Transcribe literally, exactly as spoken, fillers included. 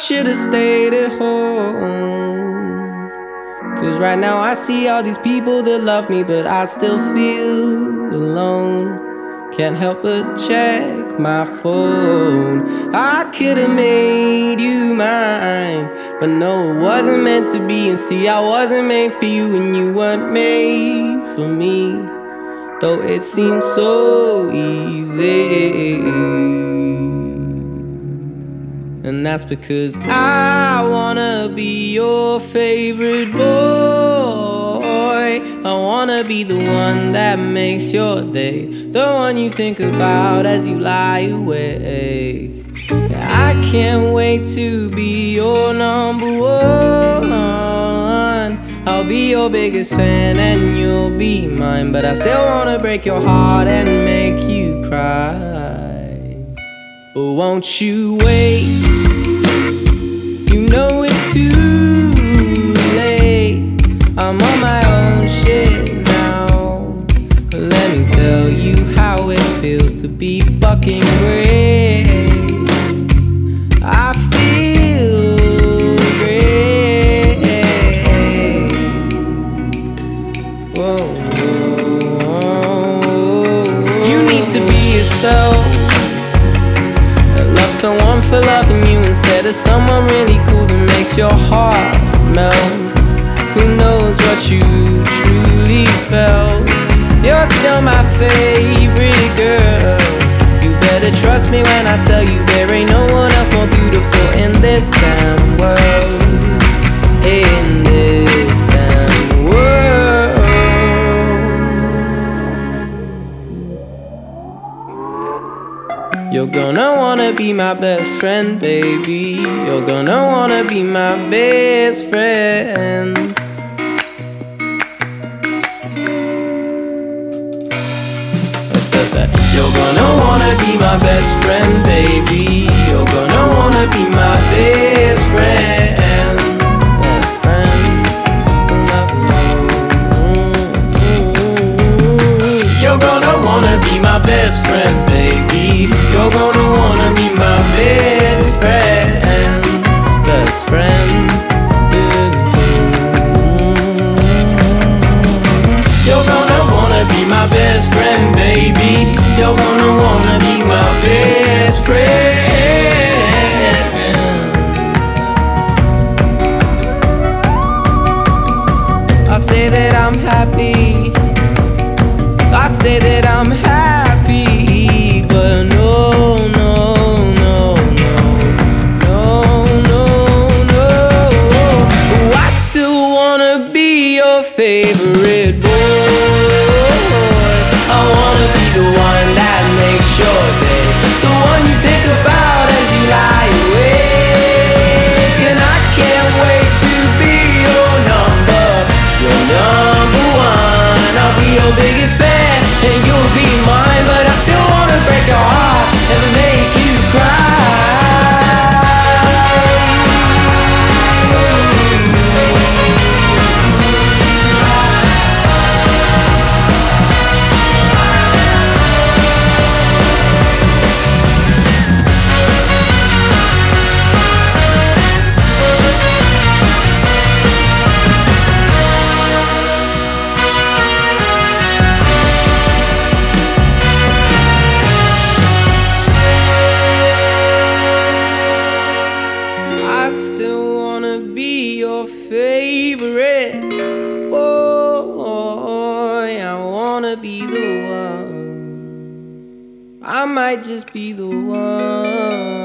should've stayed at home. Cause right now I see all these people that love me, but I still feel alone. Can't help but check my phone. I could've made you mine, but no, it wasn't meant to be. And see, I wasn't made for you, and you weren't made for me. Though it seems so easy. And that's because I wanna be your favorite boy. I wanna be the one that makes your day, the one you think about as you lie awake. I can't wait to be your number one. I'll be your biggest fan and you'll be mine, but I still wanna break your heart and make you cry. But won't you wait? You know it's too late. I'm on my own shit now. Let me tell you how it feels to be fucking great. I feel great. Whoa, whoa, whoa. You need to be yourself. Love someone for loving you instead of someone really cool that makes your heart melt. Who knows what you truly felt? You're still my favorite girl. You better trust me when I tell you there ain't no one else more beautiful in this damn world. In this damn world. You're gonna wanna be my best friend, baby. You're gonna wanna be my best friend. I said that. You're gonna wanna be my best friend, baby. You're gonna wanna be my best friend. Best friend. You're gonna wanna be my best friend, baby. You're gonna wanna be my best friend. Best friend. You're gonna wanna be my best friend, baby. You're gonna wanna be my best friend. I say that I'm happy. I say that I'm happy, but no, no, no, no, no, no, no. Oh, I still wanna be your favorite boy. I wanna be the one that makes your day, the one you think about as you lie awake. And I can't wait to be your number, your number one. I'll be your biggest fan and you'll be mine, but I still wanna break your heart and make you cry. Favorite boy, I wanna be the one. I might just be the one.